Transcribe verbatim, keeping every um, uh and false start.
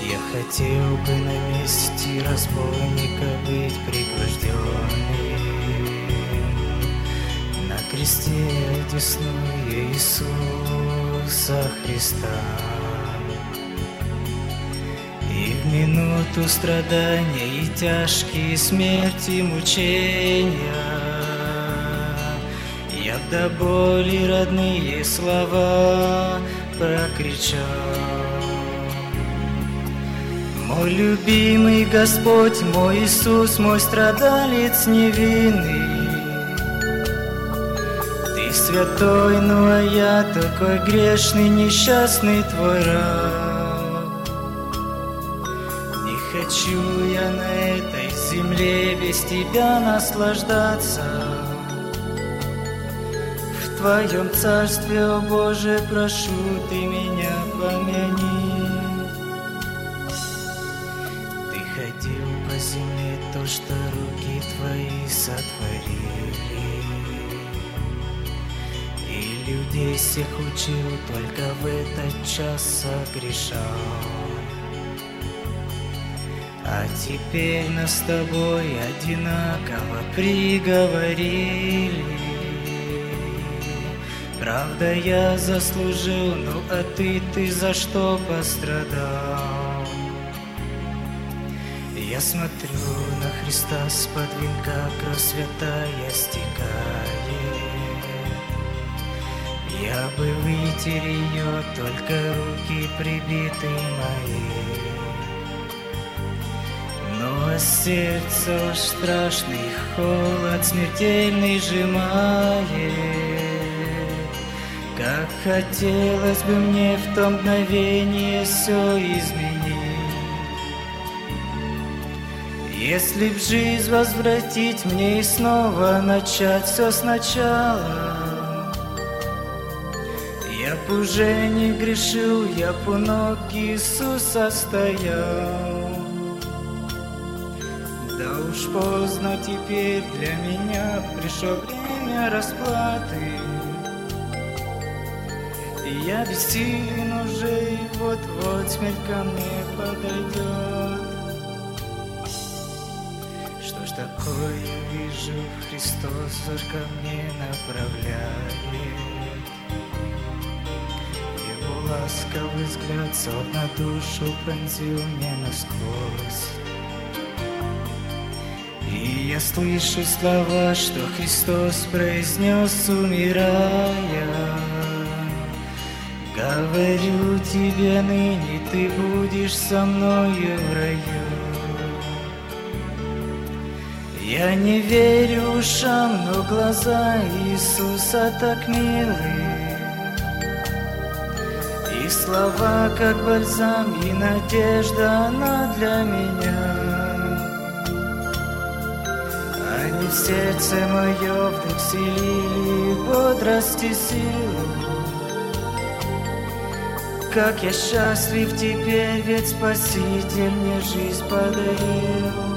Я хотел бы на месте разбойника быть пригвожденным на кресте одесную Иисуса Христа. И в минуту страдания и тяжкие смерти мучения я до боли родные слова прокричал. Мой любимый Господь, мой Иисус, мой страдалец невинный, Ты святой, ну а я такой грешный, несчастный Твой раб. Не хочу я на этой земле без Тебя наслаждаться. В Твоем царстве, о Боже, прошу, Ты меня помяни. Ты ходил по земле, то, что руки Твои сотворили, и людей всех учил, только в этот час согрешал. А теперь нас с Тобой одинаково приговорили. Правда, я заслужил, ну а ты, ты за что пострадал? Я смотрю на Христа с-под венка, кровь святая стекает. Я бы вытер ее, только руки прибиты мои. Но сердце уж страшный холод смертельный сжимает. Как хотелось бы мне в то мгновение все изменить. Если б жизнь возвратить мне и снова начать все сначала, я б уже не грешил, я б у ног Иисуса стоял. Да уж поздно теперь для меня, пришло время расплаты. Я бессилен уже, и вот-вот смерть ко мне подойдет. Что ж такое вижу, Христос взор ко мне направляет. Его ласковый взгляд словно душу пронзил мне насквозь. И я слышу слова, что Христос произнес, умирая. Говорю тебе ныне, ты будешь со мною в раю. Я не верю ушам, но глаза Иисуса так милы. И слова, как бальзам, и надежда, она для меня. Они в сердце мое вдруг вселили бодрость и силу. Как я счастлив теперь, ведь Спаситель мне жизнь подарил.